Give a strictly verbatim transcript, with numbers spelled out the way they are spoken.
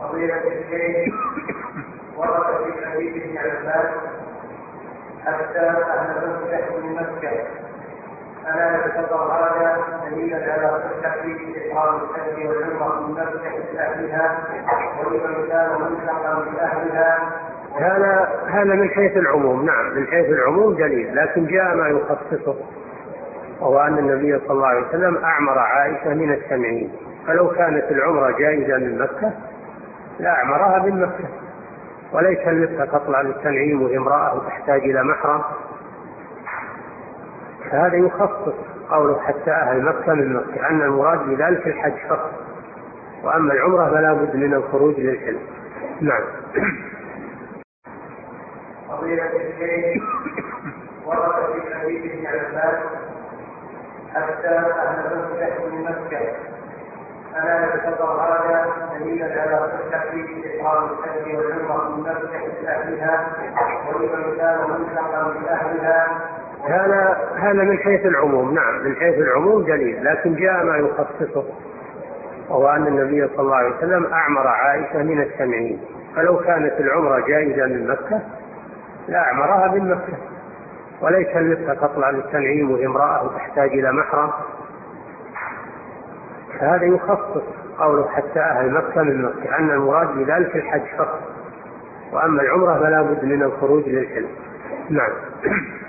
فضيلة الشيخ، ورد في حديث ابن عباس حتى أهل مكة من مكة، ألا يعتبر هذا دليلا على صحة إقرار الحج والعمرة من مكة لأهلها ولمن كان ملحقا بأهلها؟ هذا هذا من حيث العموم، نعم من حيث العموم دليل، لكن جاء ما يخصصه، وهو أن النبي صلى الله عليه وسلم أعمر عائشة من التنعيم، فلو كانت العمرة جائزة من مكة لا أعمرها من مكة، وليس لسه تطلع للتنعيم وامرأة تحتاج إلى محرم، فهذا يخصص قوله حتى أهل مكة من مكة، أن المراد بذلك الحج فقط، وأما العمرة فلا بد من الخروج للحج. نعم. فضيلة الشيخ، ورد في حديث ابن عباس حتى أهل مكة من مكة، ألا يعتبر هذا دليلا على صحة إقرار الحج والعمرة من مكة لأهلها ولمن كان ملحقا بأهلها؟ هذا هذا من حيث العموم، نعم من حيث العموم دليل، لكن جاء ما يخصصه، وهو أن النبي صلى الله عليه وسلم أعمر عائشة من التنعيم، فلو كانت العمرة جائزة من مكة لا أعمرها من مكة، وليس لسه تطلع للتنعيم وامرأة تحتاج إلى محرم، فهذا يخصص قوله حتى أهل مكة من مكة، أن المراد بذلك الحج فقط، وأما العمرة فلا بد من الخروج للحج. نعم.